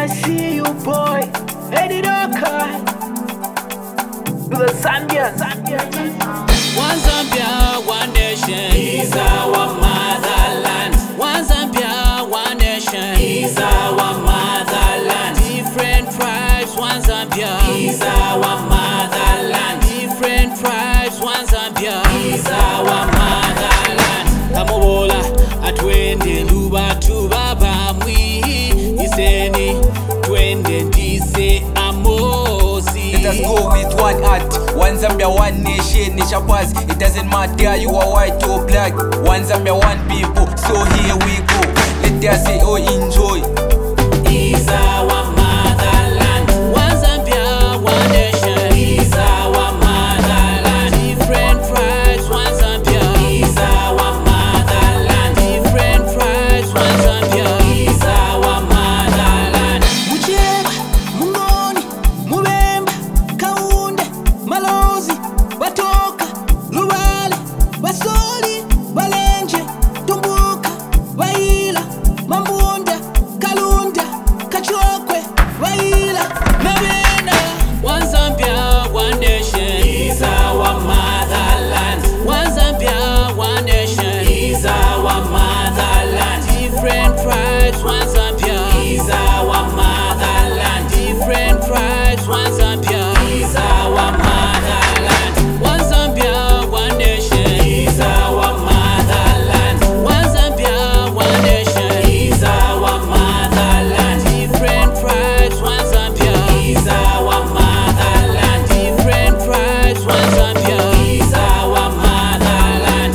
I see you, boy. Eddie Doka. The Zambia. One Zambia, one nation is our motherland. One Zambia, one nation is our motherland. Different tribes, one Zambia is our motherland. Different tribes, one Zambia is our motherland. Kamobola atwende luba tubaba mwi iseni twende ndise amosi. Let us go with one heart, one Zambia, one nation, nation pass. It doesn't matter you are white or black. One Zambia, one people. So here we go. Let us say oh enjoy. Is our motherland. One Zambia, one nation is our motherland. Different tribes, one Zambia is our motherland. Different tribes, one Zambia is our motherland. Mucheba, Mungoni, Mubemba, Kaunde, Malozi, Batoka, Lubale, Basoli, Balenje, Tumbuka, Waila, Mambunda, Kalunda, Kachokwe, Waila, Mabena. One Zambia, one nation is our motherland. One Zambia, one nation is our motherland. Different tribes, one Zambia is our motherland. Different tribes, one Zambia is our motherland. One Zambia, one nation is our motherland. One Zambia, one nation is our motherland. Different tribes, one Zambia is our motherland. Different tribes, one Zambia is our motherland.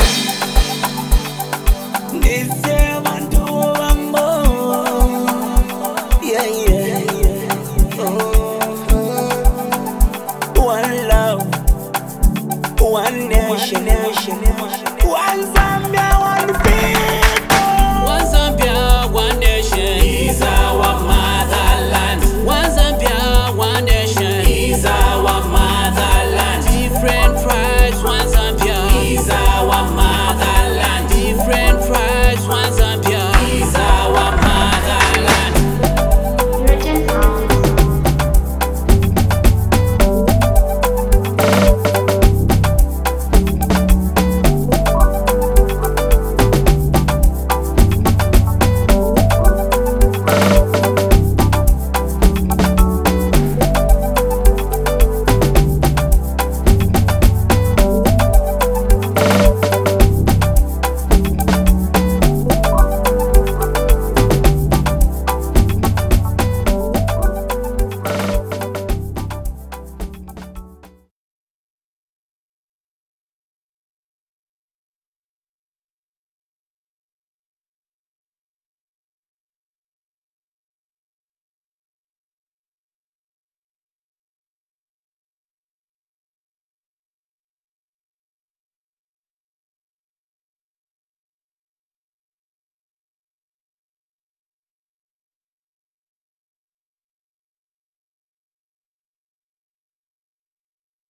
One love, one nation, one Zambia, one people.